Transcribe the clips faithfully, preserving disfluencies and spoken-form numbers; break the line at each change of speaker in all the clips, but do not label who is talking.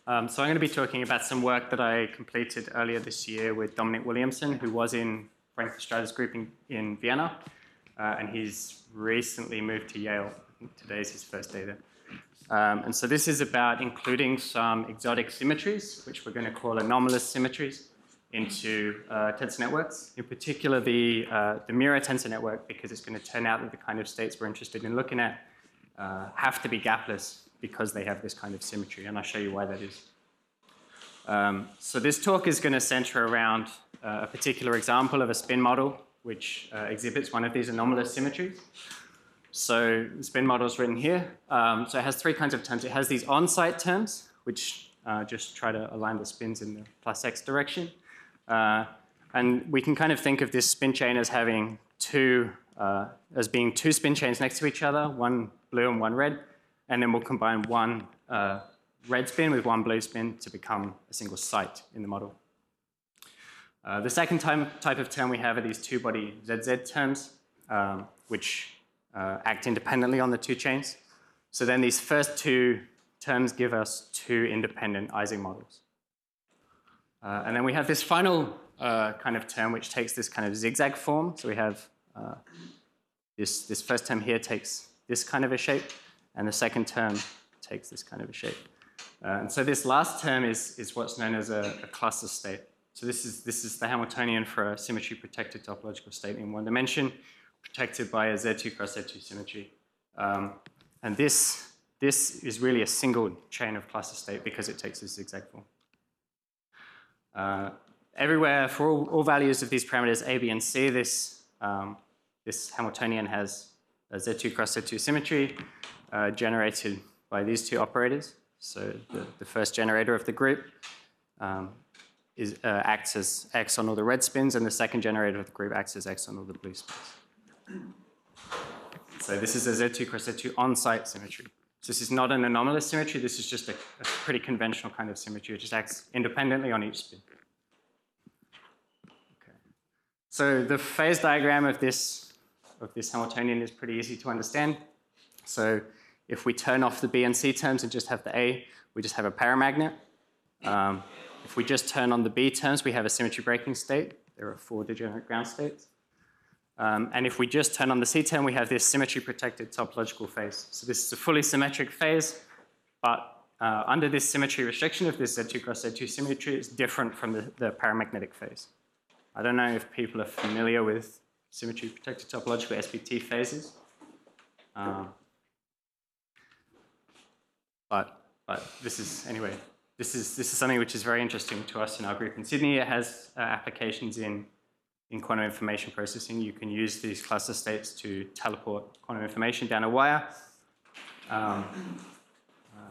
Um, so I'm going to be talking about some work that I completed earlier this year with Dominic Williamson, who was in Frank Strader's group in, in Vienna, uh, and he's recently moved to Yale. I think today's his first day there. Um, and so this is about including some exotic symmetries, which we're going to call anomalous symmetries, into uh, tensor networks, in particular the, uh, the mirror tensor network, because it's going to turn out that the kind of states we're interested in looking at uh, have to be gapless because they have this kind of symmetry, and I'll show you why that is. Um, so this talk is going to center around uh, a particular example of a spin model which uh, exhibits one of these anomalous symmetries. So the spin model is written here. Um, so it has three kinds of terms. It has these on-site terms, which uh, just try to align the spins in the plus x direction. Uh, and we can kind of think of this spin chain as having two, uh, as being two spin chains next to each other, one blue and one red. And then we'll combine one uh, red spin with one blue spin to become a single site in the model. Uh, the second type, type of term we have are these two-body Z Z terms, um, which uh, act independently on the two chains. So then these first two terms give us two independent Ising models. Uh, and then we have this final uh, kind of term which takes this kind of zigzag form. So we have uh, this, this first term here takes this kind of a shape, and the second term takes this kind of a shape. Uh, and so this last term is, is what's known as a, a cluster state. So this is, this is the Hamiltonian for a symmetry-protected topological state in one dimension, protected by a Z two cross Z two symmetry. Um, and this, this is really a single chain of cluster state because it takes this zigzag form. Uh, everywhere, for all, all values of these parameters A, B, and C, this, um, this Hamiltonian has a Z two cross Z two symmetry uh, generated by these two operators. So the, the first generator of the group um, is, uh, acts as X on all the red spins, and the second generator of the group acts as X on all the blue spins. So this is a Z two cross Z two on-site symmetry. So this is not an anomalous symmetry. This is just a, a pretty conventional kind of symmetry. It just acts independently on each spin. Okay. So the phase diagram of this, of this Hamiltonian is pretty easy to understand. So if we turn off the B and C terms and just have the A, we just have a paramagnet. Um, if we just turn on the B terms, we have a symmetry breaking state. There are four degenerate ground states. Um, and if we just turn on the C term, we have this symmetry-protected topological phase. So this is a fully symmetric phase, but uh, under this symmetry restriction of this Z two cross Z two symmetry, it's different from the, the paramagnetic phase. I don't know if people are familiar with symmetry-protected topological S P T phases. Um, but, but this is, anyway, this is, this is something which is very interesting to us in our group in Sydney. It has uh, applications in In quantum information processing. You can use these cluster states to teleport quantum information down a wire. Um, uh,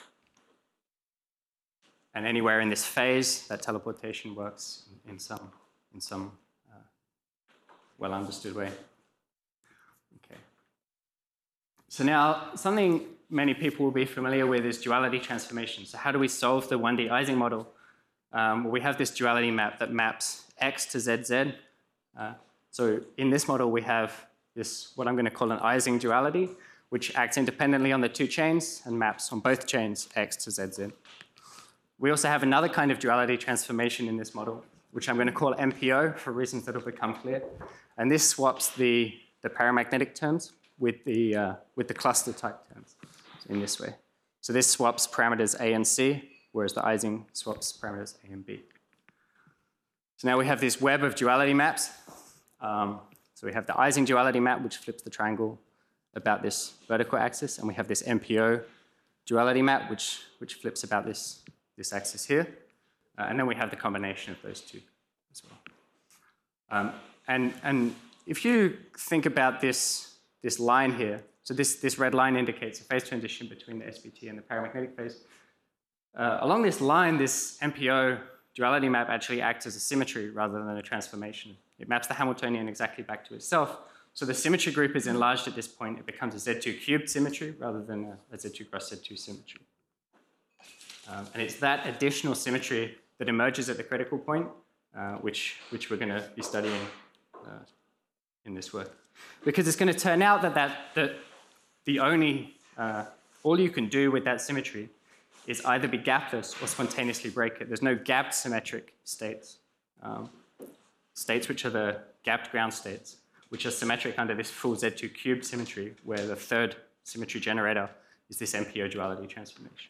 and anywhere in this phase, that teleportation works in, in some, in some uh, well-understood way. Okay. So now, something many people will be familiar with is duality transformation. So how do we solve the one D Ising model? Um, we have this duality map that maps X to Z Z. Uh, so in this model, we have this, what I'm going to call an Ising duality, which acts independently on the two chains and maps on both chains X to Z Z. We also have another kind of duality transformation in this model, which I'm going to call M P O for reasons that will become clear. And this swaps the, the paramagnetic terms with the, uh, with the cluster type terms in this way. So this swaps parameters A and C, whereas the Ising swaps parameters A and B. So now we have this web of duality maps. Um, so we have the Ising duality map, which flips the triangle about this vertical axis, and we have this M P O duality map, which, which flips about this, this axis here. Uh, and then we have the combination of those two as well. Um, and, and if you think about this, this line here, so this, this red line indicates a phase transition between the S P T and the paramagnetic phase. Uh, along this line, this M P O duality map actually acts as a symmetry rather than a transformation. It maps the Hamiltonian exactly back to itself. So the symmetry group is enlarged at this point. It becomes a Z two cubed symmetry rather than a, a Z two cross Z two symmetry. Um, and it's that additional symmetry that emerges at the critical point, uh, which, which we're going to be studying uh, in this work. Because it's going to turn out that, that, that the only, uh, all you can do with that symmetry is either be gapless or spontaneously break it. There's no gapped symmetric states. Um, states which are the gapped ground states, which are symmetric under this full Z two cubed symmetry, where the third symmetry generator is this M P O duality transformation.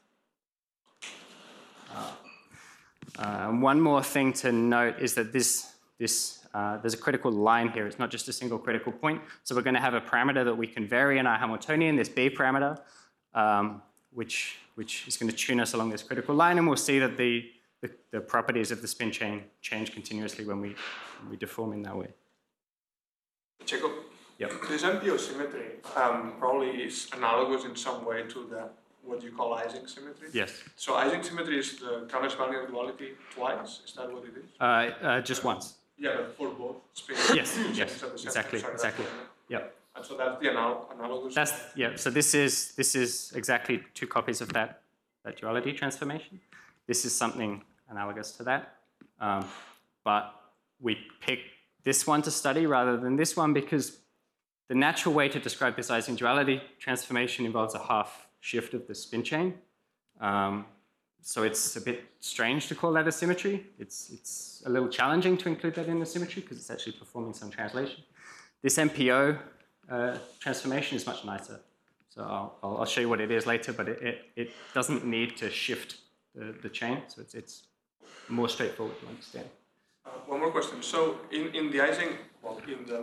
Uh, uh, and one more thing to note is that this, this uh, there's a critical line here. It's not just a single critical point. So we're going to have a parameter that we can vary in our Hamiltonian, this B parameter, um, which, which is going to tune us along this critical line. And we'll see that the, the, the properties of the spin chain change continuously when we, when we deform in that way.
Checo,
yep.
This M P O symmetry um, probably is analogous in some way to the what you call Ising symmetry.
Yes. So
Ising symmetry is the Cauchy-Barnier duality twice. Is that what it is?
Uh, uh, just once.
Yeah, but for both spins.
Yes. Yes. Exactly.
Sorry,
exactly. Yep.
And so that's the anal analogous.
That's yeah. So this is this is exactly two copies of that that duality transformation. This is something analogous to that, um, but we pick this one to study rather than this one because the natural way to describe this Ising duality transformation involves a half shift of the spin chain. Um, so it's a bit strange to call that a symmetry. It's, it's a little challenging to include that in the symmetry because it's actually performing some translation. This M P O uh, transformation is much nicer. So I'll, I'll show you what it is later, but it, it, it doesn't need to shift the, the chain. So it's, it's more straightforward to understand.
Uh, one more question. So in, in the Ising, well, in the,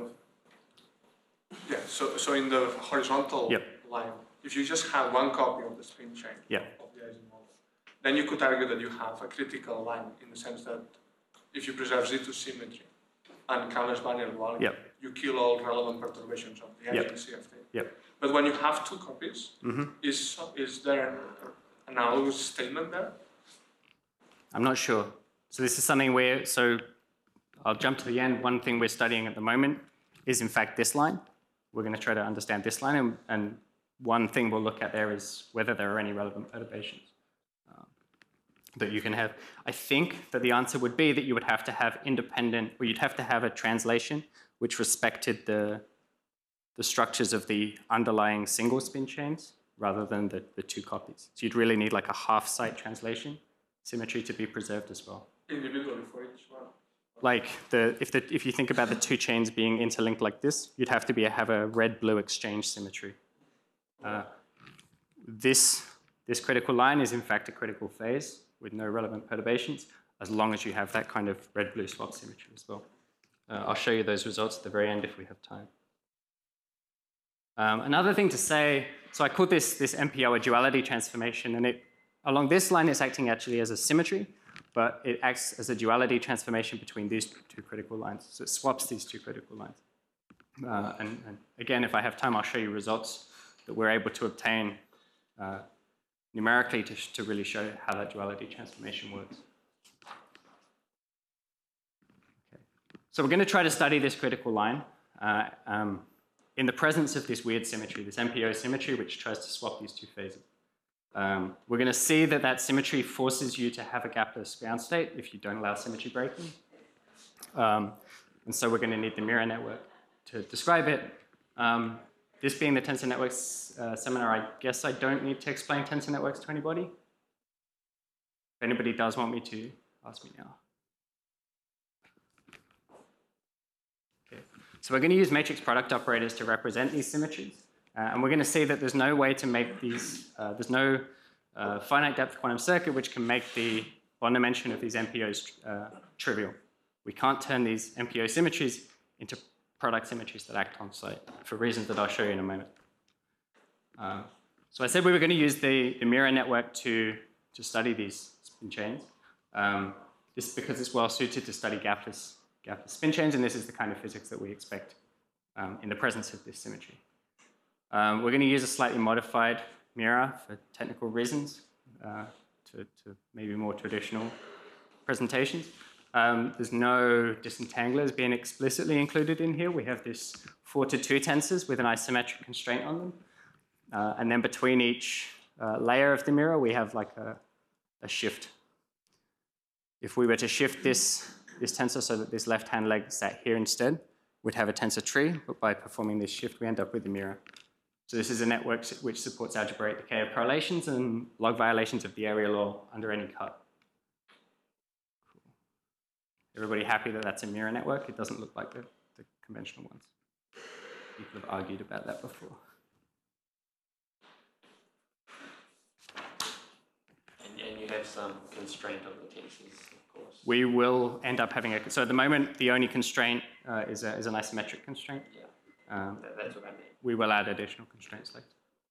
yeah, so, so in the horizontal
yep.
line, if you just have one copy of the spin chain
yep.
of the Ising model, then you could argue that you have a critical line in the sense that if you preserve Z two symmetry and Cauchy-Barnier duality,
yep.
you kill all relevant perturbations of the Ising
yep.
C F T.
Yep.
But when you have two copies,
mm-hmm.
is, is there an analogous statement there?
I'm not sure. So this is something where, so I'll jump to the end. One thing we're studying at the moment is in fact this line. We're going to try to understand this line, and, and one thing we'll look at there is whether there are any relevant perturbations um, that you can have. I think that the answer would be that you would have to have independent, or you'd have to have a translation which respected the, the structures of the underlying single spin chains rather than the, the two copies. So you'd really need like a half-site translation symmetry to be preserved as well.
Individually for each one?
Like the, if, the, if you think about the two chains being interlinked like this, you'd have to be have a red-blue exchange symmetry. Uh, this, this critical line is in fact a critical phase with no relevant perturbations, as long as you have that kind of red-blue swap symmetry as well. Uh, I'll show you those results at the very end if we have time. Um, another thing to say, so I called this, this M P O a duality transformation, and it, along this line it's acting actually as a symmetry, but it acts as a duality transformation between these two critical lines. So it swaps these two critical lines. Uh, and, and again, if I have time, I'll show you results that we're able to obtain uh, numerically to, to really show how that duality transformation works. Okay. So we're going to try to study this critical line uh, um, in the presence of this weird symmetry, this M P O symmetry, which tries to swap these two phases. Um, we're going to see that that symmetry forces you to have a gapless ground state if you don't allow symmetry breaking. Um, and so we're going to need the mirror network to describe it. Um, this being the tensor networks uh, seminar, I guess I don't need to explain tensor networks to anybody. If anybody does want me to, ask me now. Okay. So we're going to use matrix product operators to represent these symmetries. Uh, and we're going to see that there's no way to make these, uh, there's no uh, finite depth quantum circuit which can make the bond dimension of these M P Os uh, trivial. We can't turn these M P O symmetries into product symmetries that act on site for reasons that I'll show you in a moment. Uh, so I said we were going to use the, the mirror network to, to study these spin chains. Um, this is because it's well suited to study gapless, gapless spin chains, and this is the kind of physics that we expect um, in the presence of this symmetry. Um, we're going to use a slightly modified mirror for technical reasons uh, to, to maybe more traditional presentations. Um, there's no disentanglers being explicitly included in here. We have this four to two tensors with an isometric constraint on them. Uh, and then between each uh, layer of the mirror, we have like a, a shift. If we were to shift this, this tensor so that this left-hand leg sat here instead, we'd have a tensor tree, but by performing this shift, we end up with a mirror. So this is a network which supports algebraic decay of correlations and log violations of the area law under any cut. Cool. Everybody happy that that's a mirror network? It doesn't look like the, the conventional ones. People have argued about that before.
And, and you have some constraint on the tensors, of course.
We will end up having a, so at the moment, the only constraint uh, is, a, is an isometric constraint.
Yeah,
Um,
that, that's what I mean.
we will add additional constraints later.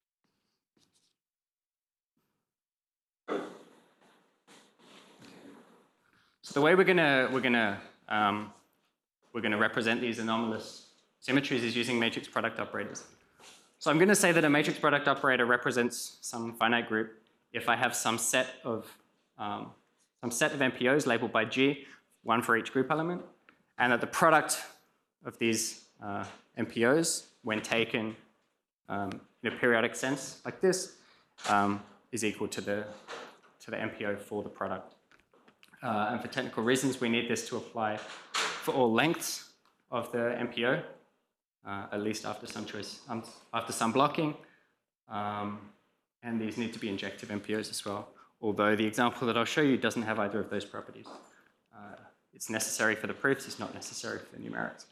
So the way we're gonna we're gonna um, we're gonna represent these anomalous symmetries is using matrix product operators. So I'm gonna say that a matrix product operator represents some finite group if I have some set of um, some set of M P Os labeled by G, one for each group element, and that the product of these uh, M P Os, when taken um, in a periodic sense like this, um, is equal to the to the M P O for the product. Uh, and for technical reasons, we need this to apply for all lengths of the M P O, uh, at least after some choice, um, after some blocking. Um, and these need to be injective M P Os as well, although the example that I'll show you doesn't have either of those properties. Uh, it's necessary for the proofs, it's not necessary for the numerics.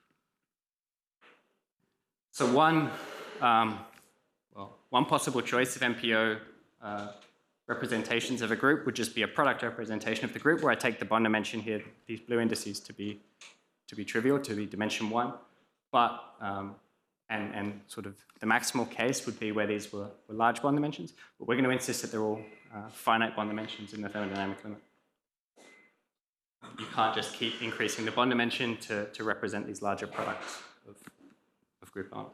So one, um, well, one possible choice of M P O uh, representations of a group would just be a product representation of the group, where I take the bond dimension here, these blue indices, to be to be trivial, to be dimension one. But um, and and sort of the maximal case would be where these were, were large bond dimensions. But we're going to insist that they're all uh, finite bond dimensions in the thermodynamic limit. You can't just keep increasing the bond dimension to to represent these larger products of of group elements.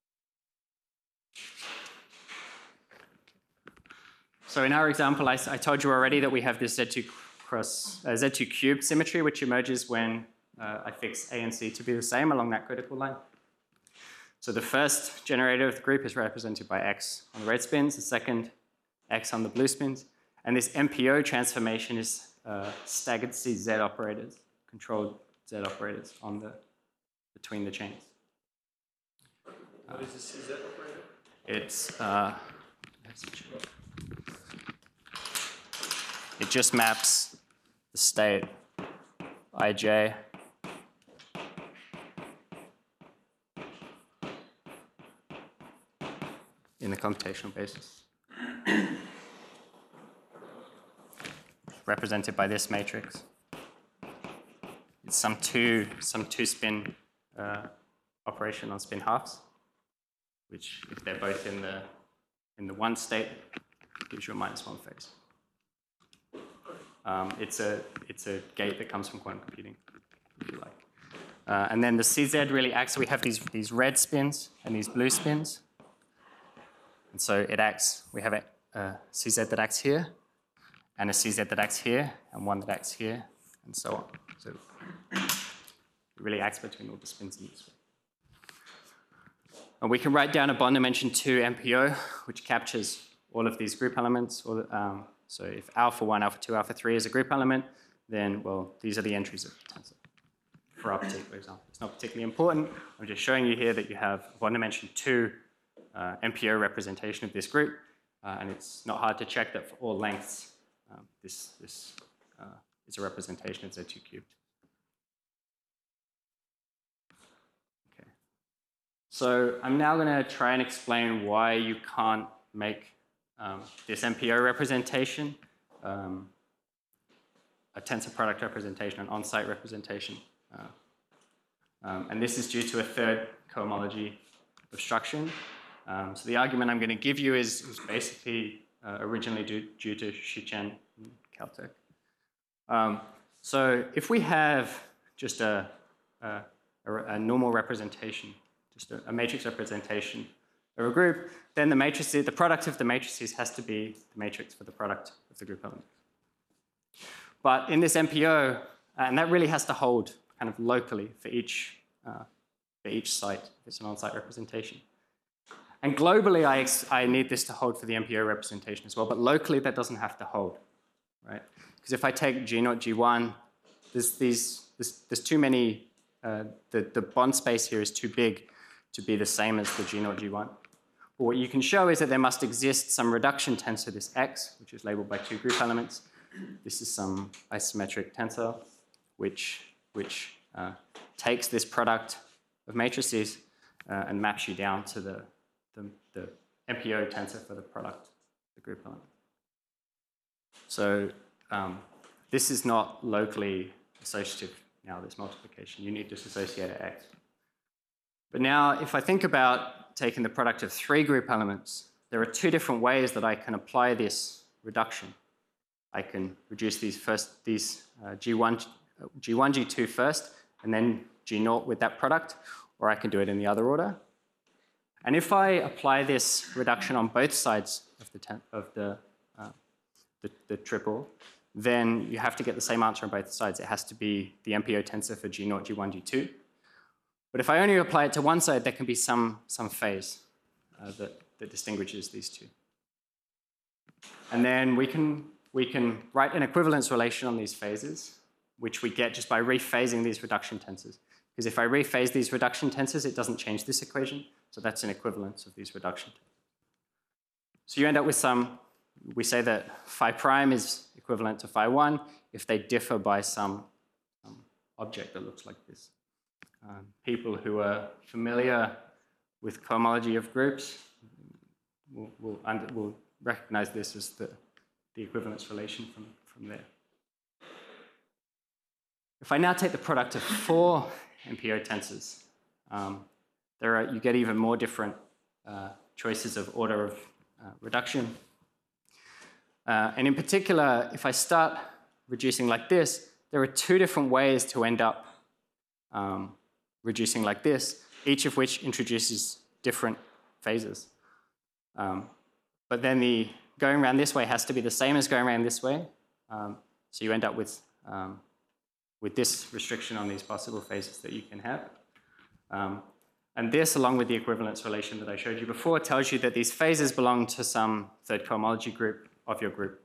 So in our example, I, I told you already that we have this Z two cross uh, Z two cubed symmetry, which emerges when uh, I fix A and C to be the same along that critical line. So the first generator of the group is represented by X on the red spins, the second X on the blue spins, and this M P O transformation is uh, staggered C Z operators, controlled Z operators on the between the chains.
What is the C Z operator?
It's uh, it just maps the state ij in the computational basis, represented by this matrix. It's some two some two spin uh, operation on spin halves, which, if they're both in the in the one state, gives you a minus one phase. Um, it's a it's a gate that comes from quantum computing, if you like. Uh, and then the C Z really acts. So we have these these red spins and these blue spins, and so it acts. We have a, a C Z that acts here, and a C Z that acts here, and one that acts here, and so on. So it really acts between all the spins in this way. And we can write down a bond dimension two M P O, which captures all of these group elements. Or, um, so if alpha one, alpha two, alpha three is a group element, then, well, these are the entries of the tensor for our particular example. It's not particularly important. I'm just showing you here that you have a bond dimension two uh, M P O representation of this group. Uh, and it's not hard to check that for all lengths, um, this, this uh, is a representation of Z two cubed. So I'm now going to try and explain why you can't make um, this M P O representation um, a tensor product representation, an on-site representation. Uh, um, and this is due to a third cohomology obstruction. Um, so the argument I'm going to give you is, is basically uh, originally due, due to Shichen and Caltech. Um, so if we have just a, a, a normal representation, just a, a matrix representation of a group, then the matrix, the product of the matrices has to be the matrix for the product of the group elements. But in this M P O, and that really has to hold kind of locally for each, uh, for each site, if it's an on-site representation. And globally, I, ex I need this to hold for the M P O representation as well, but locally that doesn't have to hold, right? Because if I take G zero, G one, there's, these, there's, there's too many, uh, the, the bond space here is too big to be the same as the G zero, G one. what you can show is that there must exist some reduction tensor, this X, which is labeled by two group elements. This is some isometric tensor, which, which uh, takes this product of matrices uh, and maps you down to the, the, the M P O tensor for the product, the group element. So um, this is not locally associative now, this multiplication. You need this associator X. But now, if I think about taking the product of three group elements, there are two different ways that I can apply this reduction. I can reduce these first, these uh, G one, G one, G two first, and then G zero with that product, or I can do it in the other order. And if I apply this reduction on both sides of the, ten, of the, uh, the, the triple, then you have to get the same answer on both sides. It has to be the M P O tensor for G zero, G one, G two. But if I only apply it to one side, there can be some, some phase uh, that, that distinguishes these two. And then we can, we can write an equivalence relation on these phases, which we get just by rephasing these reduction tensors. Because if I rephase these reduction tensors, it doesn't change this equation. So that's an equivalence of these reduction tensors. So you end up with some, we say that phi prime is equivalent to phi one if they differ by some, some object that looks like this. Um, people who are familiar with cohomology of groups will, will, under, will recognize this as the, the equivalence relation from, from there. If I now take the product of four M P O tensors, um, there are, you get even more different uh, choices of order of uh, reduction. Uh, and in particular, if I start reducing like this, there are two different ways to end up um, reducing like this, each of which introduces different phases. Um, but then the going around this way has to be the same as going around this way. Um, so you end up with, um, with this restriction on these possible phases that you can have. Um, and this, along with the equivalence relation that I showed you before, tells you that these phases belong to some third cohomology group of your group.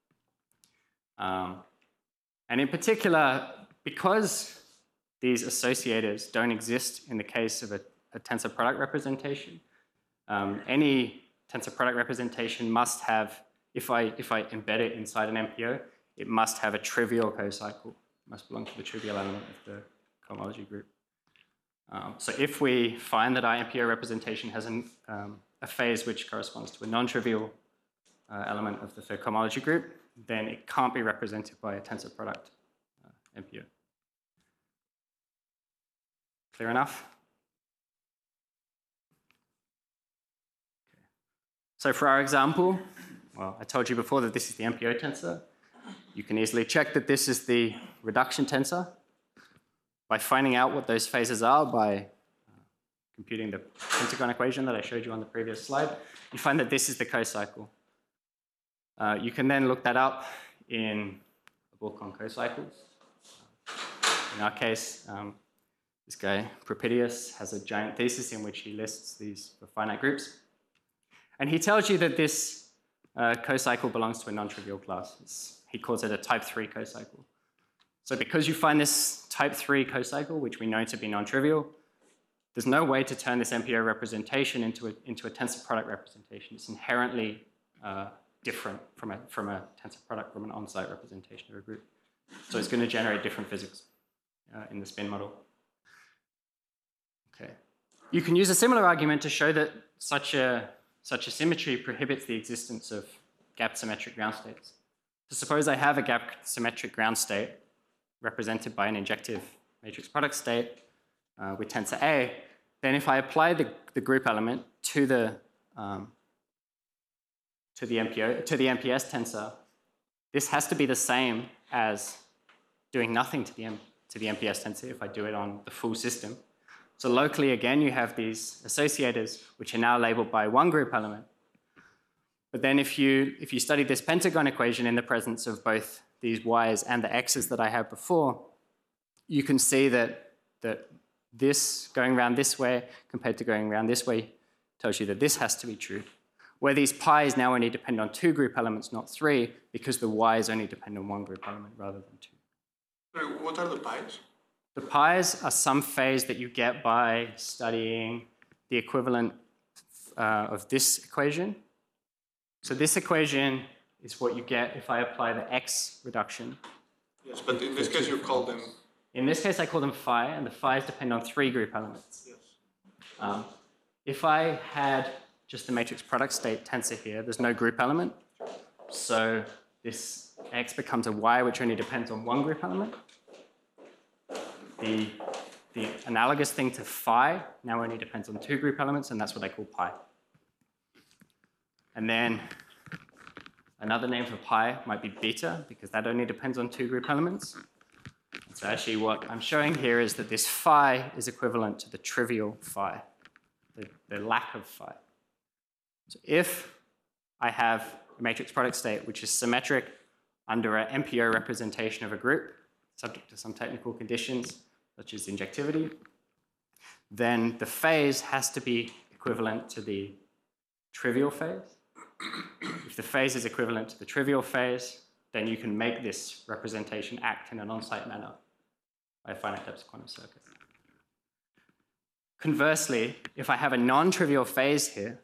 Um, and in particular, because these associators don't exist in the case of a, a tensor product representation, um, any tensor product representation must have, if I, if I embed it inside an M P O, it must have a trivial cocycle. It must belong to the trivial element of the cohomology group. Um, so if we find that our M P O representation has an, um, a phase which corresponds to a non-trivial uh, element of the third cohomology group, then it can't be represented by a tensor product uh, M P O. Clear enough? Okay. So for our example, well, I told you before that this is the M P O tensor. You can easily check that this is the reduction tensor by finding out what those phases are by uh, computing the pentagon equation that I showed you on the previous slide. You find that this is the cocycle. Uh, you can then look that up in a book on cocycles. In our case, um, this guy, Propitius, has a giant thesis in which he lists these for finite groups. And he tells you that this uh, cocycle belongs to a non-trivial class. It's, he calls it a type three cocycle. So because you find this type three cocycle, which we know to be non-trivial, there's no way to turn this M P O representation into a, into a tensor product representation. It's inherently uh, different from a, from a tensor product from an on-site representation of a group. So it's going to generate different physics uh, in the spin model. Okay. You can use a similar argument to show that such a, such a symmetry prohibits the existence of gap symmetric ground states. So suppose I have a gap symmetric ground state represented by an injective matrix product state uh, with tensor A, then if I apply the, the group element to the, um, to, the M P O, to the M P S tensor, this has to be the same as doing nothing to the, M, to the M P S tensor if I do it on the full system. So locally, again, you have these associators, which are now labeled by one group element. But then if you, if you study this pentagon equation in the presence of both these y's and the x's that I had before, you can see that, that this going around this way compared to going around this way tells you that this has to be true. Where these pi's now only depend on two group elements, not three, because the y's only depend on one group element rather than two.
Sorry, what are the pi's?
The pi's are some phase that you get by studying the equivalent uh, of this equation. So this equation is what you get if I apply the x reduction.
Yes, but in this case you call them.
In this case, I call them phi, and the phi's depend on three group elements.
Yes.
Um, if I had just the matrix product state tensor here, there's no group element. So this x becomes a y, which only depends on one group element. The, the analogous thing to phi now only depends on two group elements, and that's what I call pi. And then another name for pi might be beta, because that only depends on two group elements. So actually what I'm showing here is that this phi is equivalent to the trivial phi, the, the lack of phi. So if I have a matrix product state which is symmetric under an M P O representation of a group, subject to some technical conditions, such as injectivity, then the phase has to be equivalent to the trivial phase. If the phase is equivalent to the trivial phase, then you can make this representation act in an on-site manner by a finite depth quantum circuit. Conversely, if I have a non-trivial phase here,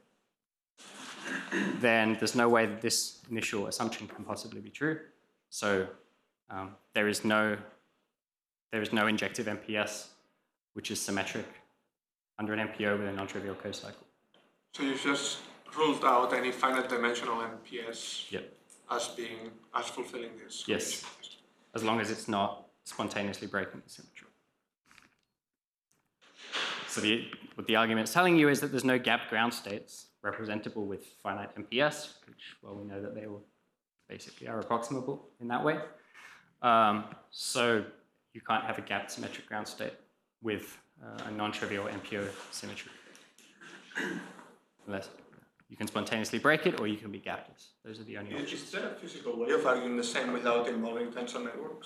then there's no way that this initial assumption can possibly be true. So um, there is no there is no injective M P S which is symmetric under an M P O with a non-trivial cocycle.
So you just ruled out any finite dimensional M P S
Yep.
as being as fulfilling this.
Yes, as long as it's not spontaneously breaking the symmetry. So the, what the argument is telling you is that there's no gap ground states representable with finite M P S, which, well, we know that they all basically are approximable in that way. Um, so you can't have a gapped symmetric ground state with uh, a non-trivial M P O symmetry. Unless you can spontaneously break it, or you can be gapless. Those are the only options.
Is there a physical way of arguing the same without involving tensor networks?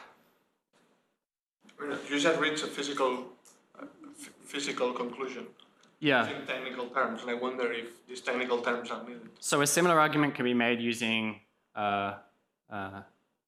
I mean, you just reach a physical, uh, physical conclusion.
Yeah.
Using technical terms, and I wonder if these technical terms are needed.
So a similar argument can be made using uh, uh,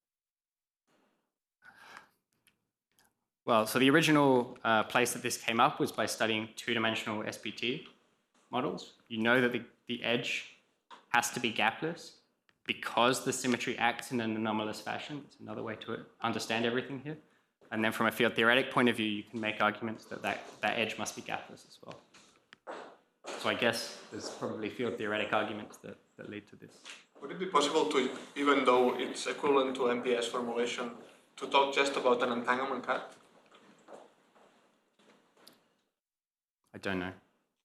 well, so the original uh, place that this came up was by studying two-dimensional S P T models. You know that the, the edge has to be gapless because the symmetry acts in an anomalous fashion. It's another way to understand everything here. And then from a field theoretic point of view, you can make arguments that that, that edge must be gapless as well. So I guess there's probably field theoretic arguments that, that lead to this.
Would it be possible to, even though it's equivalent to M P S formulation, to talk just about an entanglement cut?
I don't know.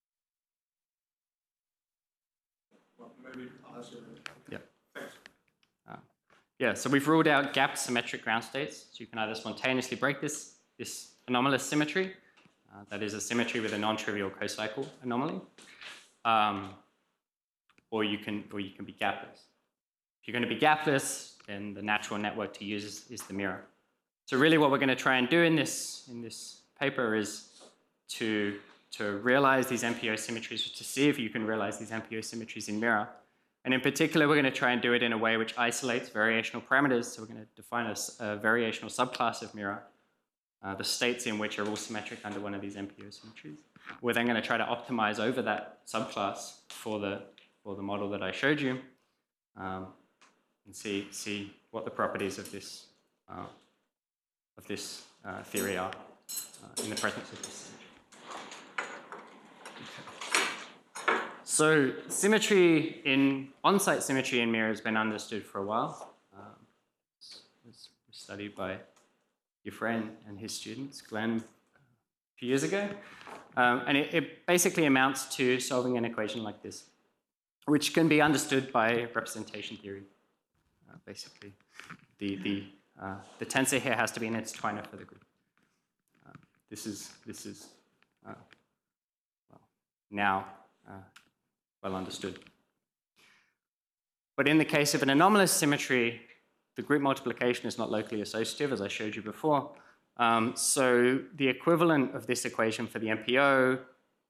Well, maybe I'll ask you.
Yeah.
Thanks.
Uh, yeah, so we've ruled out gapped symmetric ground states. So you can either spontaneously break this, this anomalous symmetry, uh, that is a symmetry with a non-trivial cocycle anomaly, um, or you can or you can be gapless. If you're going to be gapless, then the natural network to use is, is the mirror. So really what we're going to try and do in this, in this paper is to, to realize these M P O symmetries, to see if you can realize these M P O symmetries in mirror. And in particular, we're going to try and do it in a way which isolates variational parameters. So we're going to define a, a variational subclass of mirror, uh, the states in which are all symmetric under one of these M P O symmetries. We're then going to try to optimize over that subclass for the, for the model that I showed you, um, and see, see what the properties of this, uh, of this uh, theory are uh, in the presence of this symmetry. Okay. So symmetry in, on-site symmetry in mirror has been understood for a while. Um, it was studied by your friend and his students, Glenn, a few years ago. Um, and it, it basically amounts to solving an equation like this, which can be understood by representation theory. Uh, basically, the, the, uh, the tensor here has to be an intertwiner for the group. Uh, this is, this is uh, well, now uh, well understood. But in the case of an anomalous symmetry, the group multiplication is not locally associative, as I showed you before. Um, so the equivalent of this equation for the M P O,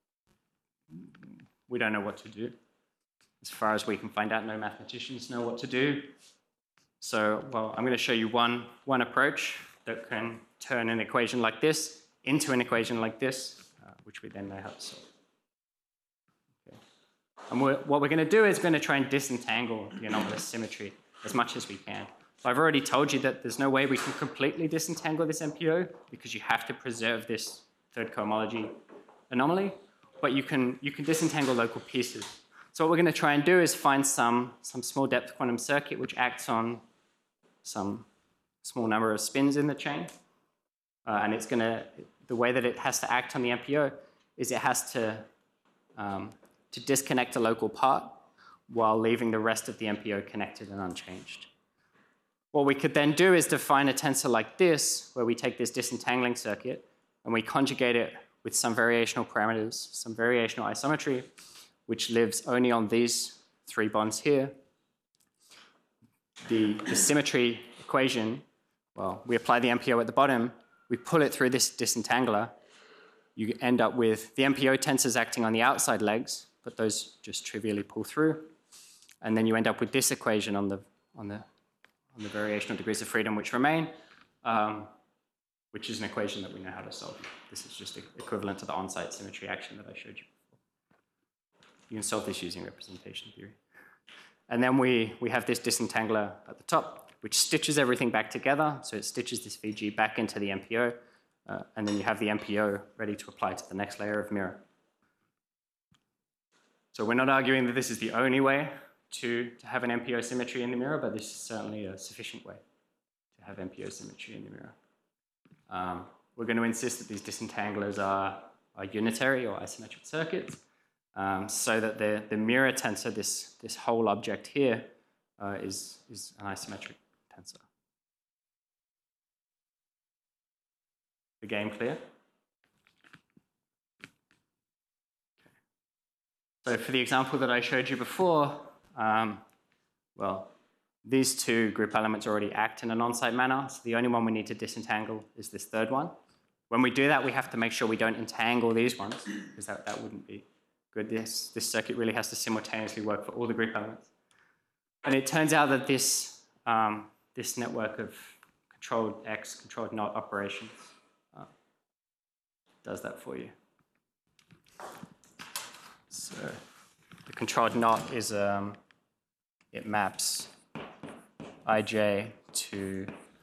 we don't know what to do. As far as we can find out, no mathematicians know what to do. So, well, I'm going to show you one, one approach that can turn an equation like this into an equation like this, uh, which we then know how to solve. Okay. And we're, what we're going to do is we're going to try and disentangle the anomalous symmetry as much as we can. So I've already told you that there's no way we can completely disentangle this M P O because you have to preserve this third cohomology anomaly, but you can, you can disentangle local pieces. So what we're going to try and do is find some, some small depth quantum circuit which acts on some small number of spins in the chain. Uh, and it's going to, the way that it has to act on the M P O is it has to, um, to disconnect a local part while leaving the rest of the M P O connected and unchanged. What we could then do is define a tensor like this, where we take this disentangling circuit and we conjugate it with some variational parameters, some variational isometry, which lives only on these three bonds here. The, the symmetry equation, well, we apply the M P O at the bottom, we pull it through this disentangler, you end up with the M P O tensors acting on the outside legs, but those just trivially pull through. And then you end up with this equation on the, on the, on the variational degrees of freedom which remain, um, which is an equation that we know how to solve. This is just equivalent to the on-site symmetry action that I showed you before. You can solve this using representation theory. And then we, we have this disentangler at the top, which stitches everything back together. So it stitches this V G back into the M P O, uh, and then you have the M P O ready to apply to the next layer of mirror. So we're not arguing that this is the only way to, to have an M P O symmetry in the mirror, but this is certainly a sufficient way to have M P O symmetry in the mirror. Um, we're going to insist that these disentanglers are, are unitary or isometric circuits, um, so that the, the mirror tensor, this, this whole object here, uh, is, is an isometric tensor. The game clear? So for the example that I showed you before, um, well, these two group elements already act in an on-site manner, so the only one we need to disentangle is this third one. When we do that, we have to make sure we don't entangle these ones, because that, that wouldn't be good. This, this circuit really has to simultaneously work for all the group elements. And it turns out that this, um, this network of controlled X, controlled not operations uh, does that for you. So the controlled not is, um, it maps ij to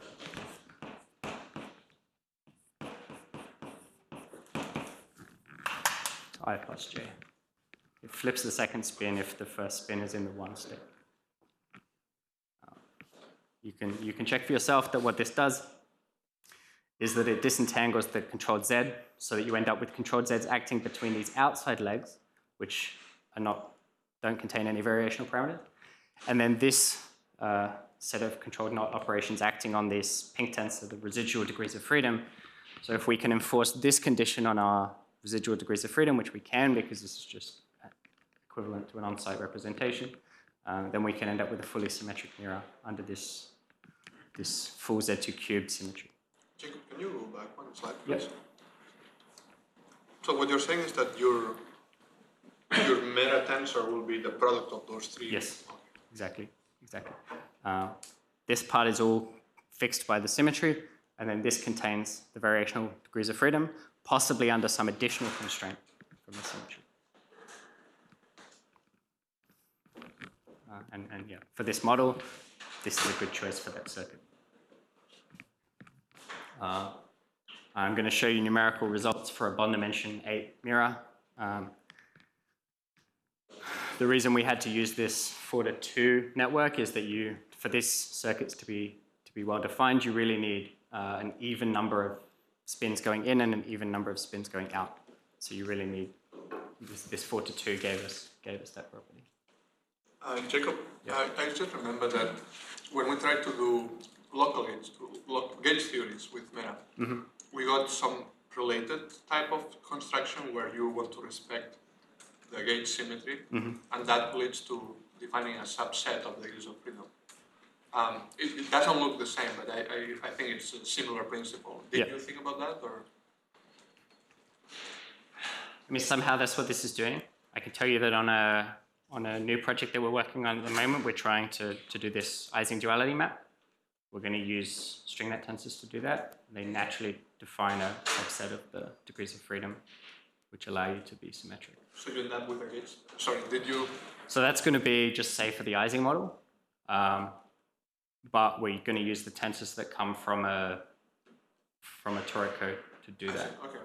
I plus j. It flips the second spin if the first spin is in the one state. Um, you can, you can check for yourself that what this does is that it disentangles the controlled z so that you end up with controlled z's acting between these outside legs, which are not, don't contain any variational parameters. And then this uh, set of controlled not operations acting on this pink tensor, the residual degrees of freedom. So if we can enforce this condition on our residual degrees of freedom, which we can because this is just equivalent to an on-site representation, um, then we can end up with a fully symmetric mirror under this, this full Z two cubed symmetry.
Jacob, can you go back one slide, please?
Yep.
So what you're saying is that your, your meta tensor will be the product of those three?
Yes, exactly, exactly. Uh, this part is all fixed by the symmetry, and then this contains the variational degrees of freedom, possibly under some additional constraint from the symmetry. Uh, and, and yeah, for this model, this is a good choice for that circuit. Uh, I'm going to show you numerical results for a bond dimension eight mirror. Um, the reason we had to use this four to two network is that you, for these circuits to be, to be well defined, you really need uh, an even number of spins going in and an even number of spins going out. So you really need, this, this four to two gave us, gave us that property.
Uh, Jacob,
Yeah.
I, I just remember that when we tried to do local gauge, local gauge theories with Meta,
Mm-hmm.
we got some related type of construction where you want to respect the gauge symmetry,
Mm-hmm.
and that leads to defining a subset of the degrees of freedom. Um, it, it doesn't look the same, but I, I, I think it's a similar principle. Did
Yeah.
you think about that, or?
I mean, somehow that's what this is doing. I can tell you that on a, on a new project that we're working on at the moment, we're trying to, to do this Ising duality map. We're going to use stringnet tensors to do that. They naturally define a subset of the degrees of freedom which allow you to be symmetric.
So you end up with a gauge. Sorry, did you?
So that's going to be just say for the Ising model, um, but we're going to use the tensors that come from a from a toric code to do that.
Okay.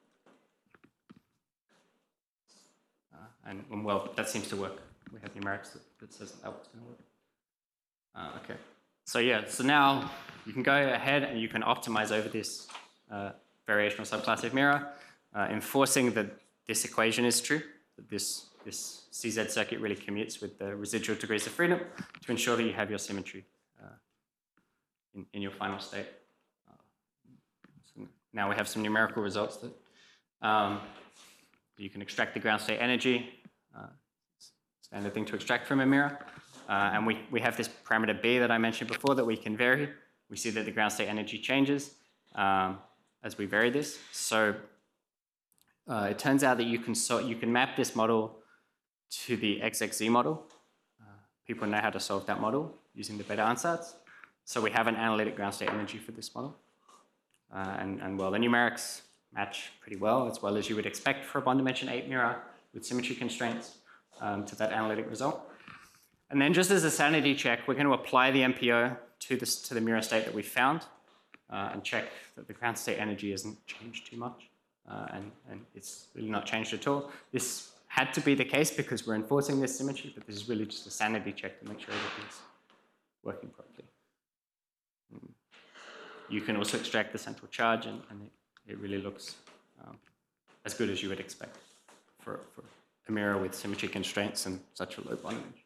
Uh, and, and well, that seems to work. We have numerics that, that says that that's going to work. Uh, okay. So yeah, so now you can go ahead and you can optimize over this uh, variational subclassic mirror, uh, enforcing that this equation is true, that this, this C Z circuit really commutes with the residual degrees of freedom to ensure that you have your symmetry uh, in, in your final state. Uh, so now we have some numerical results that um, you can extract the ground state energy, uh, standard thing to extract from a mirror. Uh, and we, we have this parameter B that I mentioned before that we can vary. We see that the ground state energy changes um, as we vary this. So uh, it turns out that you can, so, you can map this model to the X X Z model. Uh, people know how to solve that model using the beta ansatz. So we have an analytic ground state energy for this model. Uh, and, and well, the numerics match pretty well, as well as you would expect for a one dimension eight mirror with symmetry constraints um, to that analytic result. And then just as a sanity check, we're going to apply the M P O to, this, to the mirror state that we found uh, and check that the ground state energy hasn't changed too much. Uh, and, and it's really not changed at all. This had to be the case because we're enforcing this symmetry, but this is really just a sanity check to make sure everything's working properly. Mm. You can also extract the central charge, and, and it, it really looks um, as good as you would expect for, for a mirror with symmetry constraints and such a low bond image.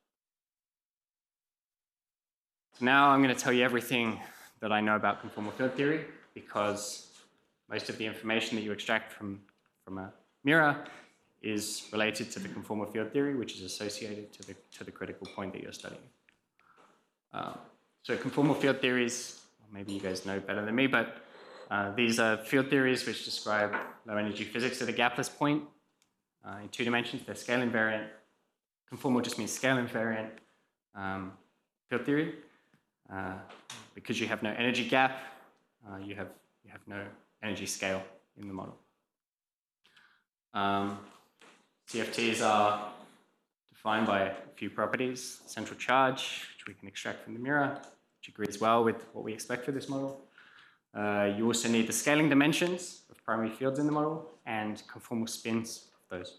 So now I'm going to tell you everything that I know about conformal field theory, because most of the information that you extract from, from a mirror is related to the conformal field theory, which is associated to the, to the critical point that you're studying. Um, so conformal field theories, well, maybe you guys know better than me, but uh, these are field theories which describe low energy physics at a gapless point uh, in two dimensions. They're scale invariant. Conformal just means scale invariant um, field theory. Uh, because you have no energy gap, uh, you have you have no energy scale in the model. Um, C F Ts are defined by a few properties: central charge, which we can extract from the mirror, which agrees well with what we expect for this model. Uh, you also need the scaling dimensions of primary fields in the model and conformal spins of those.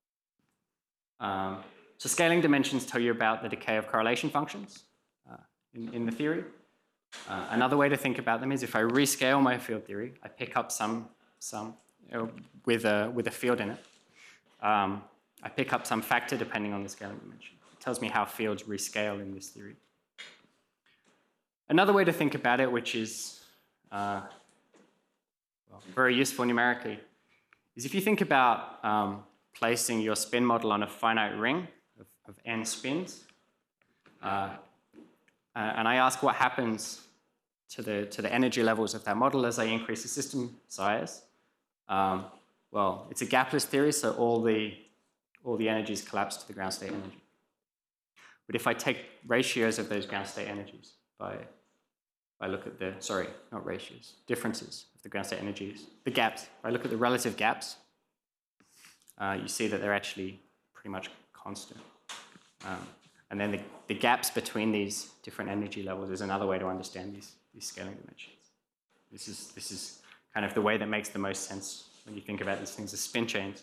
Um, so scaling dimensions tell you about the decay of correlation functions. Uh, In, in the theory. Uh, another way to think about them is if I rescale my field theory, I pick up some, some you know, with, a, with a field in it. Um, I pick up some factor depending on the scaling dimension. It tells me how fields rescale in this theory. Another way to think about it, which is uh, well, very useful numerically, is if you think about um, placing your spin model on a finite ring of, of n spins, uh, Uh, and I ask what happens to the, to the energy levels of that model as I increase the system size. Um, well, it's a gapless theory, so all the, all the energies collapse to the ground state energy. But if I take ratios of those ground state energies, by, if I look at the, sorry, not ratios, differences of the ground state energies, the gaps, if I look at the relative gaps, uh, you see that they're actually pretty much constant. Um, And then the, the gaps between these different energy levels is another way to understand these, these scaling dimensions. This is, this is kind of the way that makes the most sense when you think about these things as spin chains.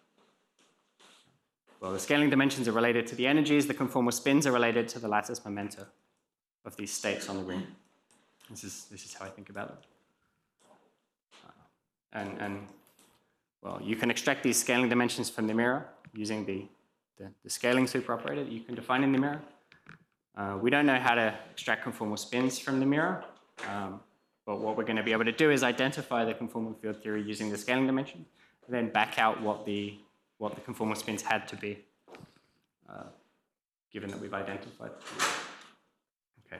Well, the scaling dimensions are related to the energies. The conformal spins are related to the lattice momenta of these states on the ring. This is, this is how I think about it. Uh, and, and, well, you can extract these scaling dimensions from the mirror using the The, the scaling superoperator that you can define in the mirror. Uh, we don't know how to extract conformal spins from the mirror, um, but what we're going to be able to do is identify the conformal field theory using the scaling dimension, and then back out what the, what the conformal spins had to be, uh, given that we've identified the field. Okay.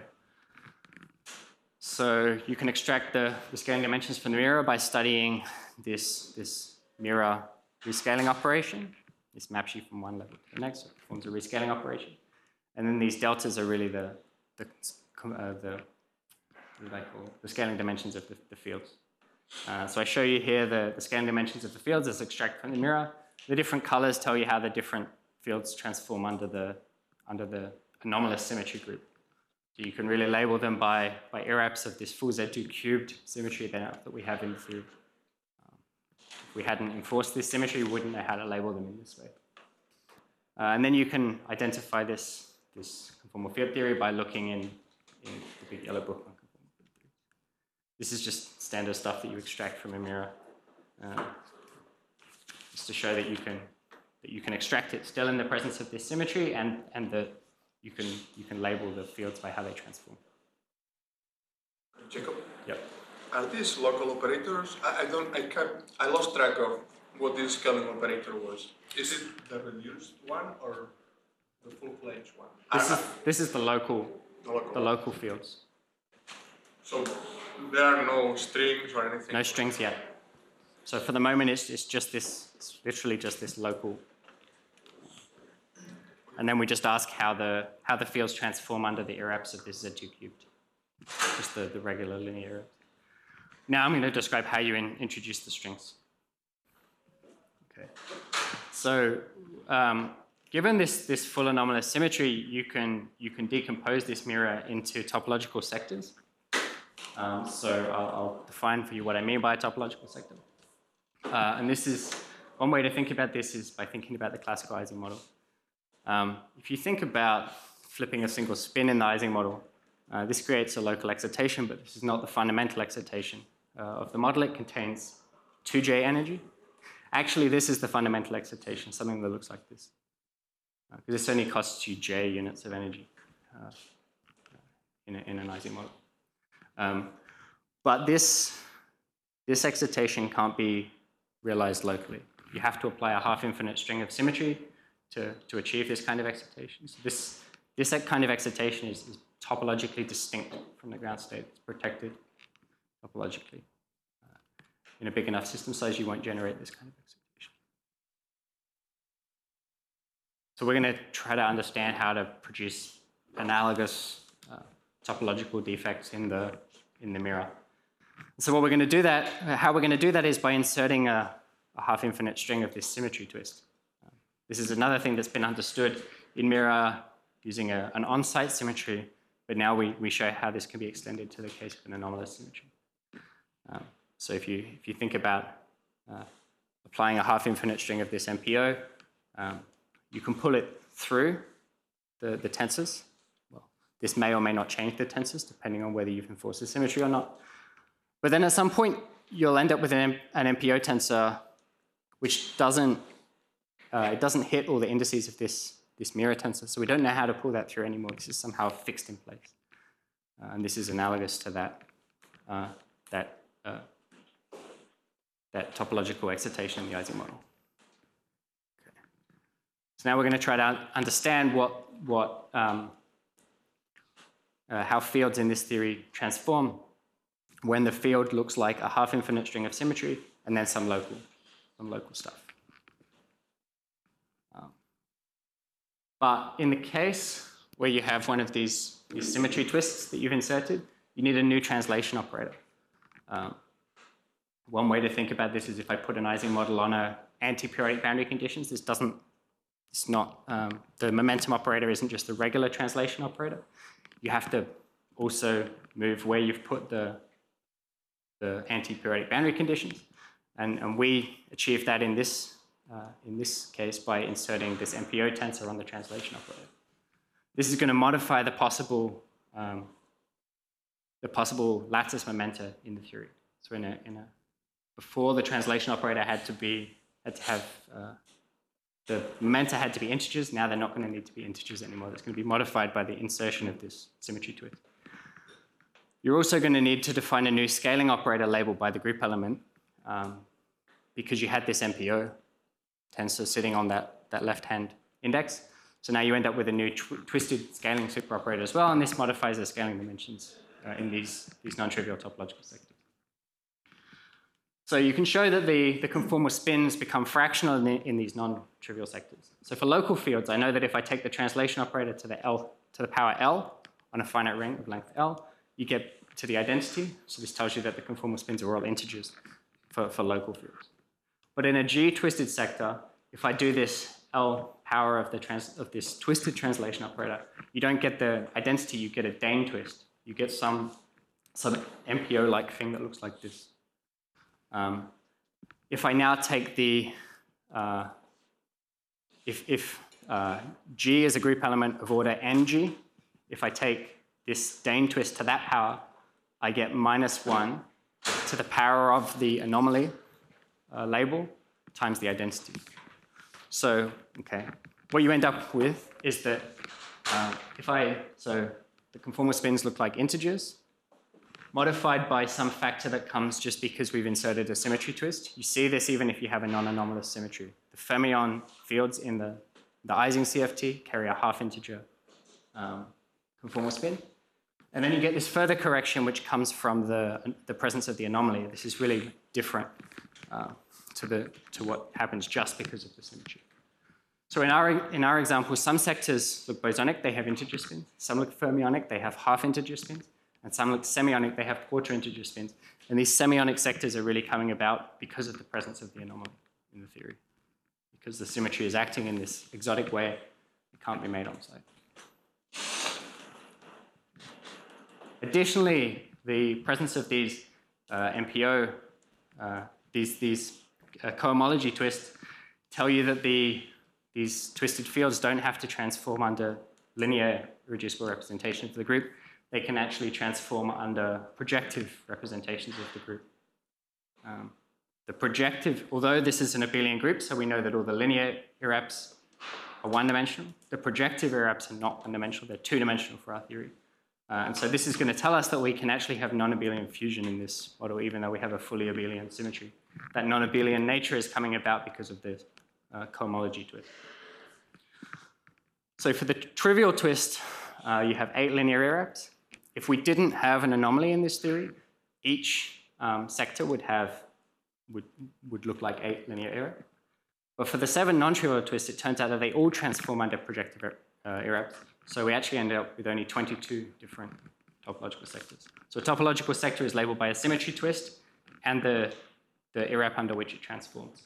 So you can extract the, the scaling dimensions from the mirror by studying this, this mirror rescaling operation. This maps you from one level to the next, so it performs a rescaling operation. And then these deltas are really the, the, uh, the what do I call, the scaling dimensions of the, the fields. Uh, so I show you here the, the scaling dimensions of the fields as extracted from the mirror. The different colors tell you how the different fields transform under the, under the anomalous symmetry group. So you can really label them by, by irraps of this full Z two cubed symmetry that, that we have in the theory. Um, if we hadn't enforced this symmetry, we wouldn't know how to label them in this way. Uh, and then you can identify this, this conformal field theory by looking in, in the big yellow book on conformal field theory. This is just standard stuff that you extract from a mirror, uh, just to show that you can that you can extract it still in the presence of this symmetry, and and that you can you can label the fields by how they transform.
Jacob.
Yep.
Are these local operators? I, I don't. I kept. I lost track of what this scaling operator was. Is it the reduced one or the full-fledged one?
This
I,
is this is the local
the local.
the local fields.
So there are no strings or anything.
No strings yet. So for the moment, it's it's just this. It's literally just this local. And then we just ask how the how the fields transform under the irraps of this Z two cubed, just the, the regular linear irraps. Now I'm going to describe how you in, introduce the strings. Okay. So um, given this this full anomalous symmetry, you can you can decompose this mirror into topological sectors. Um, so I'll, I'll define for you what I mean by a topological sector. Uh, and this is one way to think about this is by thinking about the classical Ising model. Um, if you think about flipping a single spin in the Ising model, uh, this creates a local excitation, but this is not the fundamental excitation uh, of the model. It contains two J energy. Actually, this is the fundamental excitation, something that looks like this. Uh, because this only costs you J units of energy uh, in, a, in an Ising model. Um, but this, this excitation can't be realized locally. You have to apply a half-infinite string of symmetry to, to achieve this kind of excitation. So this, this kind of excitation is, is topologically distinct from the ground state. It's protected topologically. Uh, in a big enough system size, you won't generate this kind of excitation. So we're going to try to understand how to produce analogous uh, topological defects in the, in the mirror. So what we're going to do that, how we're going to do that is by inserting a, a half-infinite string of this symmetry twist. This is another thing that's been understood in mirror using a, an on-site symmetry, but now we, we show how this can be extended to the case of an anomalous symmetry. Um, so if you, if you think about uh, applying a half-infinite string of this M P O, um, you can pull it through the, the tensors. Well, this may or may not change the tensors, depending on whether you've enforced the symmetry or not. But then at some point, you'll end up with an, an M P O tensor which doesn't Uh, it doesn't hit all the indices of this, this mirror tensor, so we don't know how to pull that through anymore. This is somehow fixed in place. Uh, and this is analogous to that, uh, that, uh, that topological excitation in the Ising model. Okay. So now we're going to try to understand what, what, um, uh, how fields in this theory transform when the field looks like a half-infinite string of symmetry and then some local, some local stuff. But in the case where you have one of these, these symmetry twists that you've inserted, you need a new translation operator. Um, one way to think about this is if I put an Ising model on a anti-periodic boundary conditions, this doesn't, it's not, um, the momentum operator isn't just the regular translation operator. You have to also move where you've put the, the anti-periodic boundary conditions. And, and we achieve that in this Uh, in this case by inserting this M P O tensor on the translation operator. This is going to modify the possible, um, the possible lattice momenta in the theory. So in a, in a, before the translation operator had to be, had to have, uh, the momenta had to be integers. Now they're not going to need to be integers anymore. That's going to be modified by the insertion of this symmetry twist. You're also going to need to define a new scaling operator labeled by the group element um, because you had this M P O tensor sitting on that, that left-hand index. So now you end up with a new tw twisted scaling superoperator as well, and this modifies the scaling dimensions uh, in these, these non-trivial topological sectors. So you can show that the, the conformal spins become fractional in, the, in these non-trivial sectors. So for local fields, I know that if I take the translation operator to the L to the power L on a finite ring of length L, you get to the identity. So this tells you that the conformal spins are all integers for, for local fields. But in a G-twisted sector, if I do this L power of, the trans of this twisted translation operator, you don't get the identity, you get a Dane twist. You get some, some M P O-like thing that looks like this. Um, if I now take the, uh, if, if uh, G is a group element of order N G, if I take this Dane twist to that power, I get minus one to the power of the anomaly uh, label times the identity. So, okay, what you end up with is that uh, if I, so the conformal spins look like integers, modified by some factor that comes just because we've inserted a symmetry twist. You see this even if you have a non-anomalous symmetry. The fermion fields in the, the Ising C F T carry a half integer um, conformal spin. And then you get this further correction which comes from the, the presence of the anomaly. This is really different uh, to, the, to what happens just because of the symmetry. So in our, in our example, some sectors look bosonic, they have integer spins. Some look fermionic, they have half integer spins. And some look semionic, they have quarter integer spins. And these semionic sectors are really coming about because of the presence of the anomaly in the theory. Because the symmetry is acting in this exotic way, it can't be made on site. Additionally, the presence of these uh, M P O, uh, these, these uh, cohomology twists, tell you that the, these twisted fields don't have to transform under linear irreducible representation of the group. They can actually transform under projective representations of the group. Um, the projective, although this is an abelian group, so we know that all the linear irreps are one-dimensional, the projective irreps are not one-dimensional, they're two-dimensional for our theory. Uh, and so this is going to tell us that we can actually have non-abelian fusion in this model, even though we have a fully abelian symmetry. That non-abelian nature is coming about because of the uh, cohomology twist. So for the trivial twist, uh, you have eight linear irreps. If we didn't have an anomaly in this theory, each um, sector would have would would look like eight linear irreps. But for the seven non-trivial twists, it turns out that they all transform under projective uh, irreps. So we actually ended up with only twenty-two different topological sectors. So a topological sector is labeled by a symmetry twist and the the irrep under which it transforms.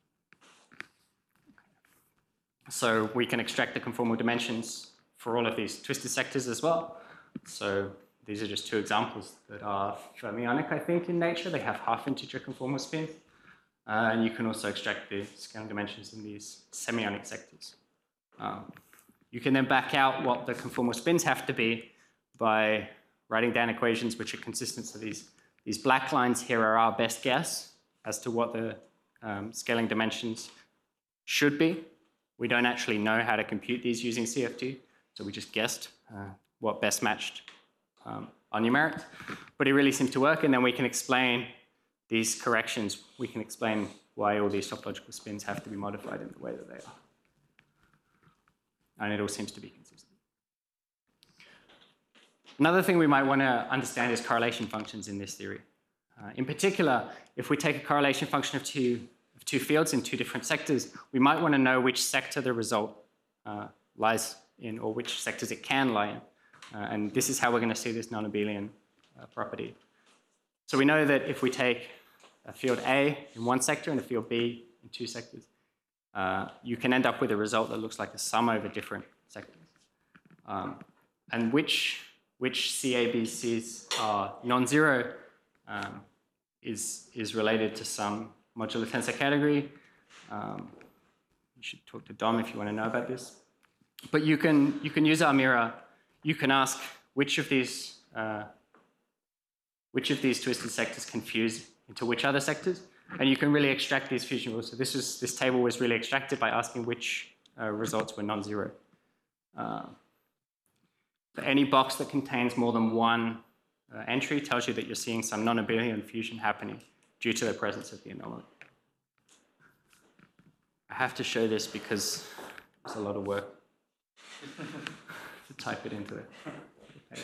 So we can extract the conformal dimensions for all of these twisted sectors as well. So these are just two examples that are fermionic, I think, in nature. They have half-integer conformal spins. Uh, and you can also extract the scaling dimensions in these semionic sectors. Um, you can then back out what the conformal spins have to be by writing down equations which are consistent. So these, these black lines here are our best guess as to what the um, scaling dimensions should be. We don't actually know how to compute these using C F T, so we just guessed uh, what best matched um, our numerics. But it really seems to work, and then we can explain these corrections. We can explain why all these topological spins have to be modified in the way that they are. And it all seems to be consistent. Another thing we might want to understand is correlation functions in this theory. Uh, in particular, if we take a correlation function of two, of two fields in two different sectors, we might want to know which sector the result uh, lies in, or which sectors it can lie in. Uh, and this is how we're going to see this non-abelian uh, property. So we know that if we take a field A in one sector and a field B in two sectors, uh, you can end up with a result that looks like a sum over different sectors. Um, and which, which C A B Cs are non-zero um, is, is related to some modular tensor category. Um, you should talk to Dom if you want to know about this. But you can, you can use Almira. You can ask which of these uh, which of these twisted sectors can fuse into which other sectors, and you can really extract these fusion rules. So this is this table was really extracted by asking which uh, results were non-zero. Uh, so any box that contains more than one uh, entry tells you that you're seeing some non-abelian fusion happening due to the presence of the anomaly. I have to show this because it's a lot of work to type it into it. Okay.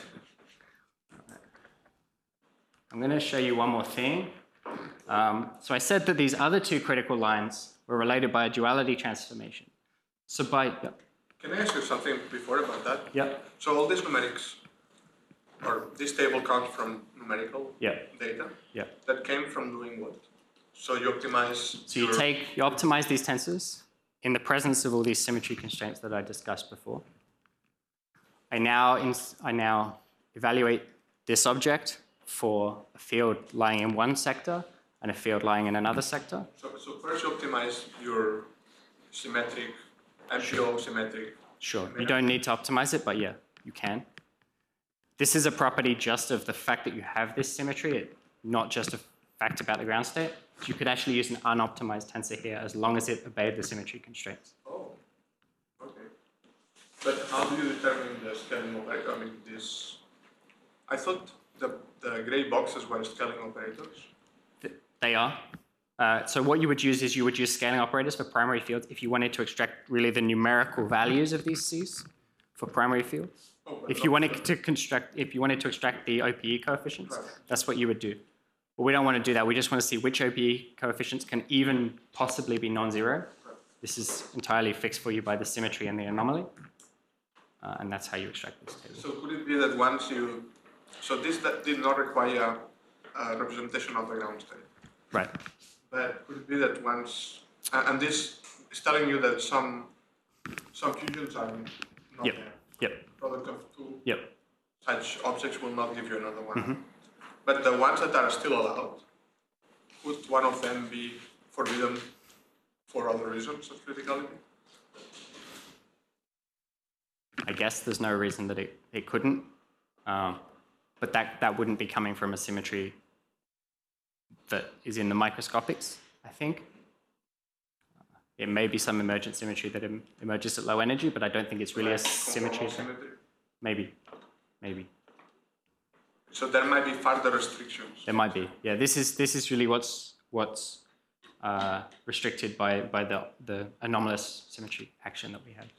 I'm going to show you one more thing. Um, so I said that these other two critical lines were related by a duality transformation. So by... Yep.
Can I ask you something before about that?
Yep.
So all these numerics, or this table comes from numerical
Yeah.
data.
Yeah.
That came from doing what? So you optimize.
So you
your-
take, you optimize these tensors in the presence of all these symmetry constraints that I discussed before. I now, ins I now evaluate this object for a field lying in one sector and a field lying in another sector.
So, so first you optimize your symmetric, M P O symmetric.
Sure, you don't need to optimize it, but yeah, you can. This is a property just of the fact that you have this symmetry, it, not just a fact about the ground state. You could actually use an unoptimized tensor here as long as it obeyed the symmetry constraints.
Oh, okay. But how do you determine the scaling operator? I mean, this. I thought the the gray boxes were scaling operators.
Th- They are. Uh, so what you would use is you would use scaling operators for primary fields if you wanted to extract really the numerical values of these C's for primary fields.
Oh, but
If you
not-
wanted to construct, if you wanted to extract the O P E coefficients,
Right.
that's what you would do. But we don't want to do that. We just want to see which O P E coefficients can even possibly be non-zero. This is entirely fixed for you by the symmetry and the anomaly. Uh, and that's how you extract this table.
So could it be that once you, so this that did not require a representation of the ground state,
Right.
but could it be that once, and, and this is telling you that some some fusions are not
Yep.
there.
Yep.
Product of two
Yep.
such objects will not give you another one.
Mhm.
But the ones that are still allowed, would one of them be forbidden for other reasons of criticality?
I guess there's no reason that it, it couldn't. Um, but that, that wouldn't be coming from a symmetry that is in the microscopics, I think. It may be some emergent symmetry that em- emerges at low energy, but I don't think it's really a
Like
symmetry.
conformal symmetry?
Maybe, maybe.
So there might be further restrictions.
There might be. Yeah, this is this is really what's what's uh, restricted by by the the anomalous symmetry action that we have.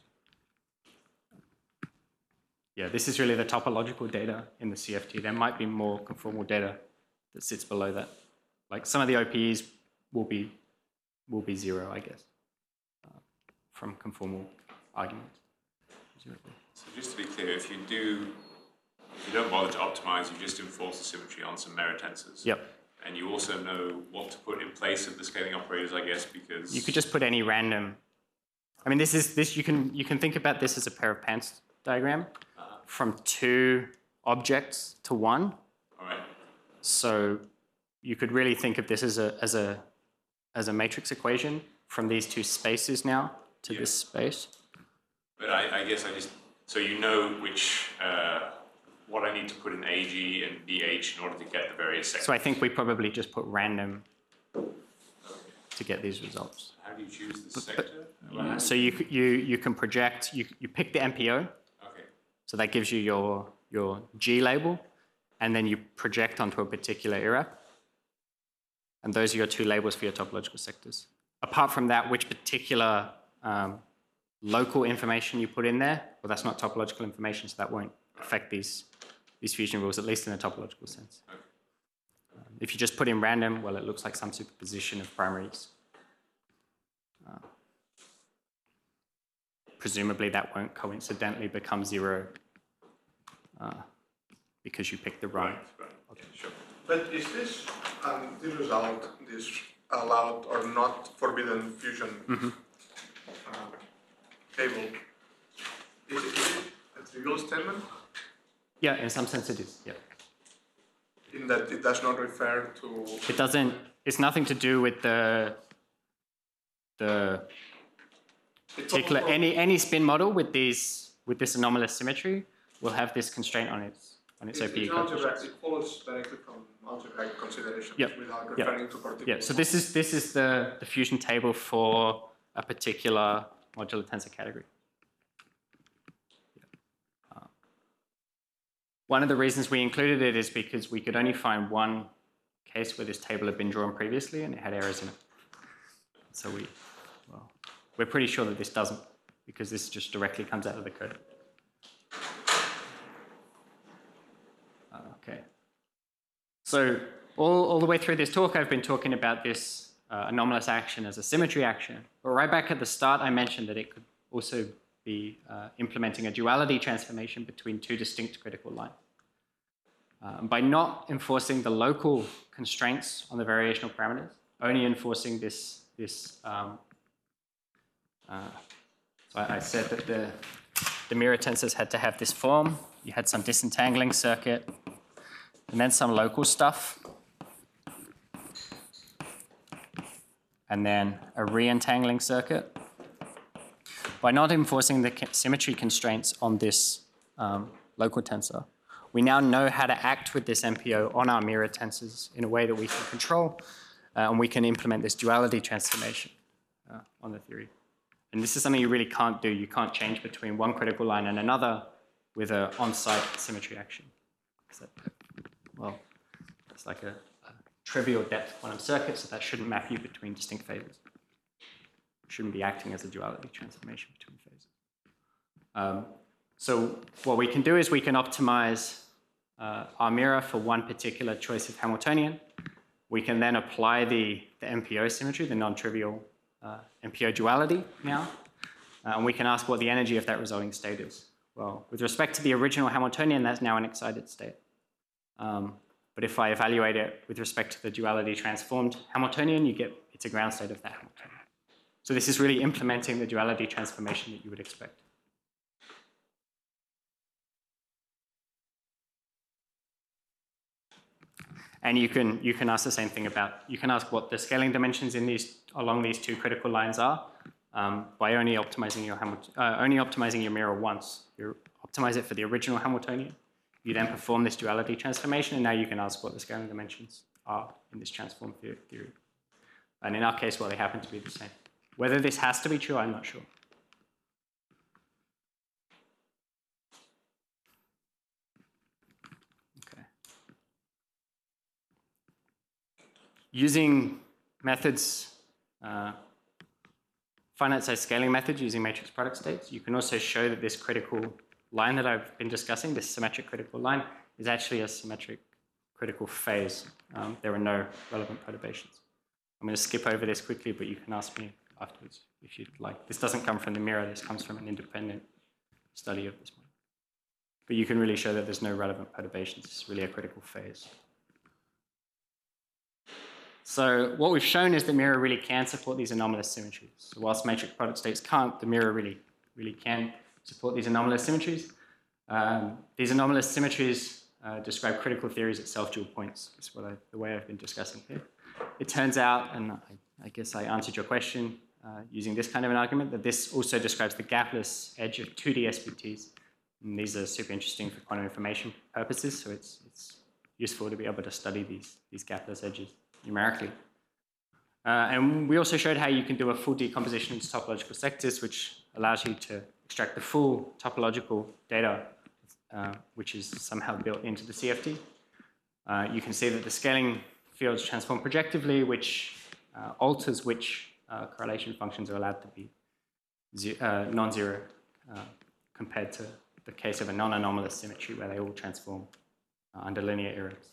Yeah, this is really the topological data in the C F T. There might be more conformal data that sits below that. Like some of the O P Es will be will be zero, I guess, uh, from conformal arguments.
So just to be clear, if you do, if you don't bother to optimize, you just enforce the symmetry on some mirror tensors.
Yep.
And you also know what to put in place of the scaling operators, I guess, because
You could just put any random. I mean, this is this you can you can think about this as a pair of pants diagram from two objects to one.
all right.
So you could really think of this as a as a as a matrix equation from these two spaces now to
Yeah.
this space.
But I, I guess I just so you know which uh, what I need to put in A G and B H in order to get the various sectors.
So I think we probably just put random to get these results.
How do you choose the sector? Well, how do
So you you you can project. You you pick the M P O.
you- okay.
So that gives you your, your G label, and then you project onto a particular I R A P. And those are your two labels for your topological sectors. Apart from that, which particular um, local information you put in there, well, that's not topological information, so that won't affect these, these fusion rules, at least in a topological sense.
Okay.
Um, if you just put in random, well, it looks like some superposition of primaries. Uh, presumably that won't coincidentally become zero uh, because you picked the wrong.
Right, right. Okay, sure.
But is this, um, this result, this allowed or not forbidden fusion
Mhm.
uh, table, is it, is it a trivial statement
Yeah, in some sense it is, yeah.
in that it does not refer to,
It doesn't, it's nothing to do with the, the
it's
particular,
also-
any, any spin model with these, with this anomalous symmetry will have this constraint on its, on its O
it's,
P E
it's algebraic,
coefficients.
it follows directly from algebraic considerations
Yep,
without
yep.
referring to particular.
Yeah, so this is, this is the, the fusion table for a particular modular tensor category. Uh, One of the reasons we included it is because we could only find one case where this table had been drawn previously and it had errors in it. So we, well, we're pretty sure that this doesn't, because this just directly comes out of the code. Uh, Okay. So all, all the way through this talk, I've been talking about this uh, anomalous action as a symmetry action. But right back at the start, I mentioned that it could also be uh, implementing a duality transformation between two distinct critical lines. Uh, by not enforcing the local constraints on the variational parameters, only enforcing this, this um, uh, so I, I said that the, the mirror tensors had to have this form. You had some disentangling circuit, and then some local stuff, and then a re-entangling circuit. By not enforcing the symmetry constraints on this um, local tensor, we now know how to act with this M P O on our mirror tensors in a way that we can control, uh, and we can implement this duality transformation uh, on the theory. And this is something you really can't do. You can't change between one critical line and another with an on-site symmetry action. So, well, it's like a, a trivial depth quantum circuit, so that shouldn't map you between distinct phases. Shouldn't be acting as a duality transformation between phases. Um, so what we can do is we can optimize uh, our mirror for one particular choice of Hamiltonian. We can then apply the, the M P O symmetry, the non-trivial uh, M P O duality now, uh, and we can ask what the energy of that resulting state is. Well, with respect to the original Hamiltonian, that's now an excited state. Um, but if I evaluate it with respect to the duality transformed Hamiltonian, you get it's a ground state of that Hamiltonian. So this is really implementing the duality transformation that you would expect. And you can, you can ask the same thing about, you can ask what the scaling dimensions in these, along these two critical lines are um, by only optimizing your Hamilton, uh, only optimizing your mirror once. You optimize it for the original Hamiltonian. You then perform this duality transformation, and now you can ask what the scaling dimensions are in this transform theory. And in our case, well, they happen to be the same. Whether this has to be true, I'm not sure. Okay. Using methods, uh, finite size scaling methods using matrix product states, you can also show that this critical line that I've been discussing, this symmetric critical line, is actually a symmetric critical phase. Um, there are no relevant perturbations. I'm going to skip over this quickly, but you can ask me afterwards if you'd like. This doesn't come from the mirror, this comes from an independent study of this one. But you can really show that there's no relevant perturbations. It's really a critical phase. So what we've shown is the mirror really can support these anomalous symmetries. So whilst matrix product states can't, the mirror really, really can support these anomalous symmetries. Um, these anomalous symmetries uh, describe critical theories at self-dual points. That's what I, the way I've been discussing here. It turns out, and I, I guess I answered your question uh, using this kind of an argument, that this also describes the gapless edge of two D S B Ts. And these are super interesting for quantum information purposes, so it's, it's useful to be able to study these, these gapless edges numerically. Uh, and we also showed how you can do a full decomposition into topological sectors, which allows you to extract the full topological data, uh, which is somehow built into the C F T. Uh, you can see that the scaling fields transform projectively, which uh, alters which uh, correlation functions are allowed to be uh, non-zero uh, compared to the case of a non-anomalous symmetry where they all transform uh, under linear errors.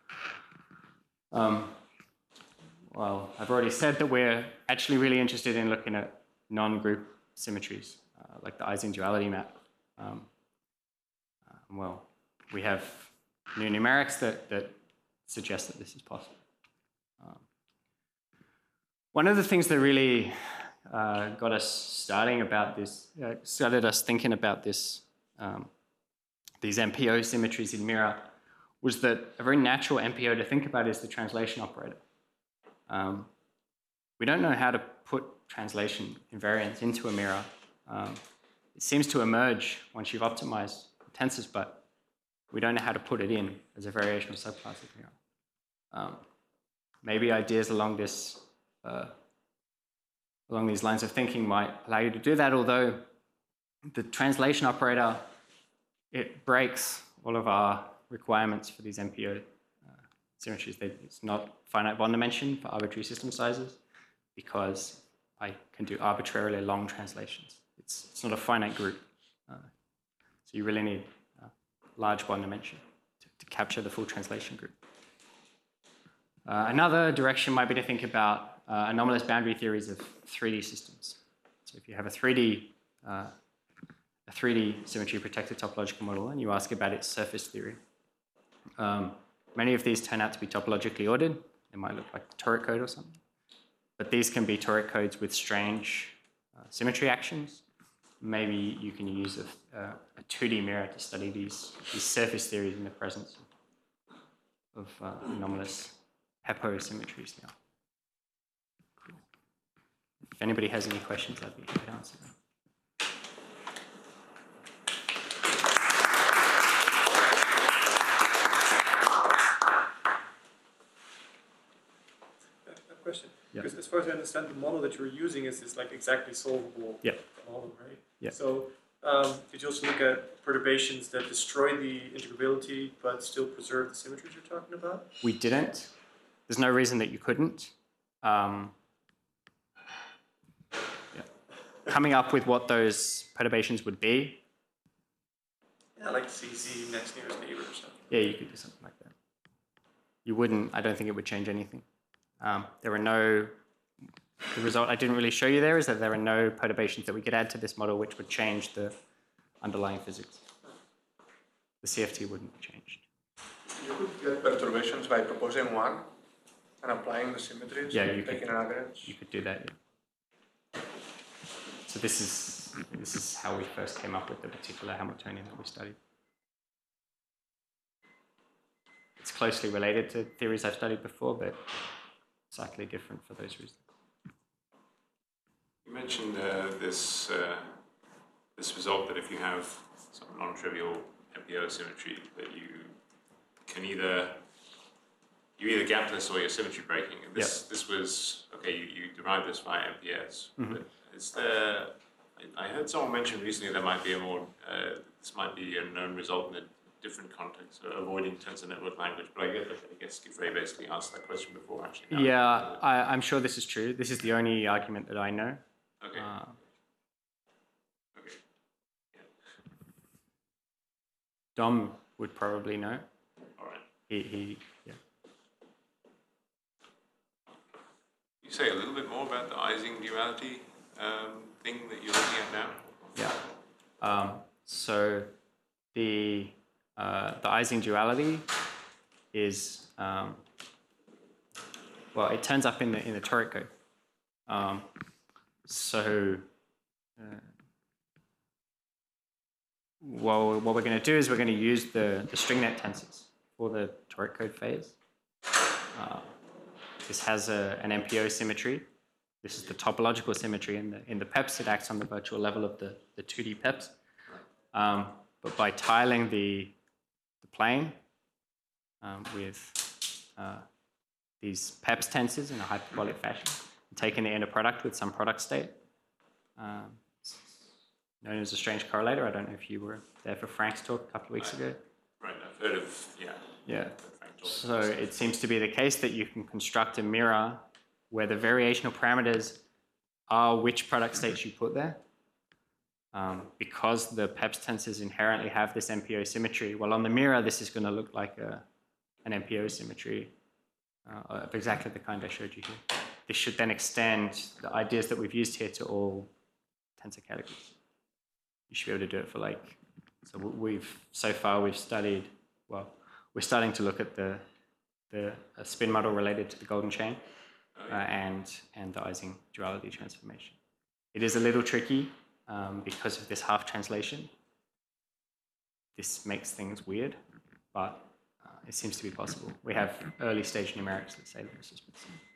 Um, well, I've already said that we're actually really interested in looking at non-group symmetries, uh, like the Ising duality map. Um, uh, well, we have new numerics that, that suggest that this is possible. Um, one of the things that really uh, got us starting about this, uh, started us thinking about this, um, these M P O symmetries in mirror, was that a very natural M P O to think about is the translation operator. Um, we don't know how to put translation invariance into a mirror. Um, it seems to emerge once you've optimized tensors, but we don't know how to put it in as a variational subclass of mirror. Um, maybe ideas along this, uh, along these lines of thinking might allow you to do that, although the translation operator, it breaks all of our requirements for these M P O uh, symmetries. They, it's not finite bond dimension for arbitrary system sizes because I can do arbitrarily long translations. It's, it's not a finite group. Uh, so you really need a large bond dimension to, to capture the full translation group. Uh, another direction might be to think about uh, anomalous boundary theories of three D systems. So if you have a three D, uh, a three D symmetry protected topological model and you ask about its surface theory, Um, many of these turn out to be topologically ordered. They might look like the toric code or something. But these can be toric codes with strange uh, symmetry actions. Maybe you can use a, uh, a two D mirror to study these, these surface theories in the presence of, of uh, anomalous Heppo symmetries now. Cool. If anybody has any questions, I'd be happy to answer them.
Question.
Yeah.
Because as far as I understand, the model that you're using is, is like exactly solvable
Yeah.
model, right?
Yeah.
So um, did you also look at perturbations that destroy the integrability but still preserve the symmetries you're talking about?
We didn't. There's no reason that you couldn't. Um, yeah. Coming up with what those perturbations would be,
Yeah, like C Z next nearest neighbor or something.
yeah, you could do something like that. You wouldn't, I don't think it would change anything. Um, there are no, the result I didn't really show you there is that there are no perturbations that we could add to this model which would change the underlying physics. The C F T wouldn't be changed.
You could get perturbations by proposing one and applying the symmetries,
Yeah,
and
you could-
taking an average.
You could do that, yeah. So this is, this is how we first came up with the particular Hamiltonian that we studied. It's closely related to theories I've studied before, but slightly different for those reasons.
You mentioned uh, this uh, this result that if you have some non-trivial M P O symmetry, that you can either you either gapless or you're symmetry breaking. And this
Yep.
this was okay. You, you derived this via M P S.
Mhm.
But is there? I, I heard someone mention recently there might be a more uh, this might be a known result in a different context, so avoiding tensor network language. But I guess I guess Giffray basically asked that question before actually. Now.
Yeah, I, I'm sure this is true. This is the only argument that I know.
Okay.
Uh,
okay.
Dom would probably know.
All right.
He, he yeah.
Can you say a little bit more about the Ising duality um, thing that you're looking at now?
Yeah. Um, so the uh, the Ising duality is um, well, it turns up in the in the toric code. Um, so uh, well, what we're going to do is we're going to use the the string net tensors for the toric code phase. Uh, this has a, an M P O symmetry. This is the topological symmetry in the in the P E Ps. It acts on the virtual level of the the two D P E Ps. Um, but by tiling the the plane um, with uh, these P E Ps tensors in a hyperbolic fashion, and taking the inner product with some product state, um, known as a strange correlator. I don't know if you were there for Frank's talk a couple of weeks ago.
Right, I've heard of, yeah.
Yeah.
Frank talked
So
about
it seems to be the case that you can construct a mirror where the variational parameters are which product states you put there. Um, because the P E Ps tensors inherently have this M P O symmetry. Well, on the mirror, this is going to look like a, an M P O symmetry uh, of exactly the kind I showed you here. This should then extend the ideas that we've used here to all tensor categories. You should be able to do it for like, so we've, so far we've studied, well, we're starting to look at the, the a spin model related to the golden chain uh, and, and the Ising duality transformation. It is a little tricky um, because of this half translation. This makes things weird, but uh, it seems to be possible. We have early stage numerics that say that this is possible.